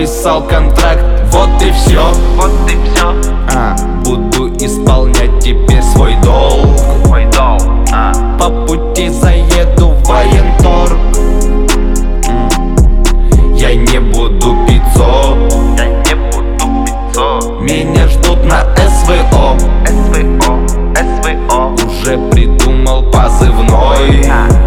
подписал контракт, вот и все. Буду исполнять теперь свой долг. По пути заеду в военторг. Я не буду пиццо. Меня ждут на СВО. Уже придумал позывной.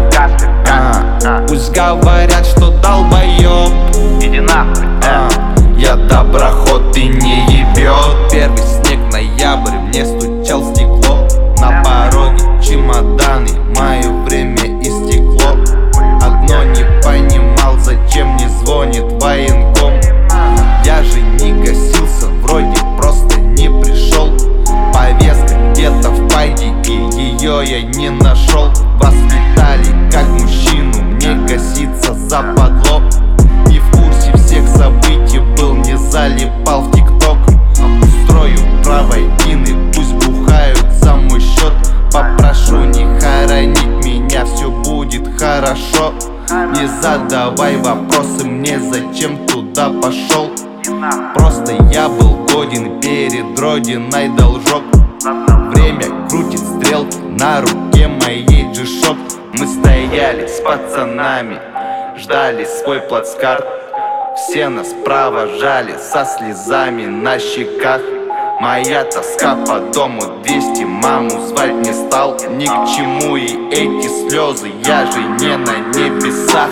Пусть говорят, что долбоёб. Иди нахуй. Я доброход и не ебет. Первый снег, ноябрь, мне стучал в стекло. На пороге чемоданы, мое время истекло. Одно не понимал, зачем не звонит военком. Я же не гасился, вроде просто не пришел. Повестка где-то в пайде, и ее я не нашел. Воспитали как мужчину, мне гаситься западло. Не в курсе всех событий был, не залипал в ТикТок. Устрою правоедины, пусть бухают за мой счет. Попрошу не хоронить меня, все будет хорошо. Не задавай вопросы мне, зачем туда пошел. Просто я был годен, перед родиной должок. Время крутит стрелки, на руке моей G-Shock. Мы стояли с пацанами, ждали свой плацкарт. Все нас провожали со слезами на щеках. Моя тоска по дому 200, маму звать не стал. Ни к чему и эти слезы, я же не на небесах.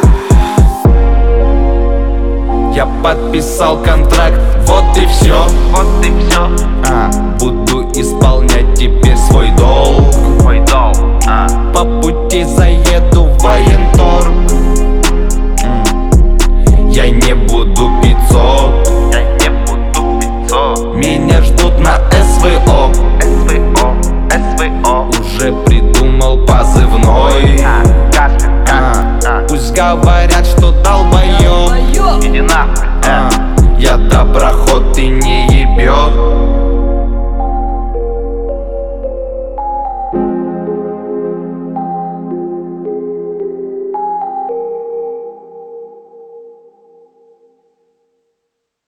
Я подписал контракт, вот и все. Буду исполнять теперь свой долг. По пути заеду в военторг. Я не буду пиццо. Меня ждут на СВО. Уже придумал позывной. Пусть говорят, что долбоёб. Иди нахуй. Я доброход и не ебет.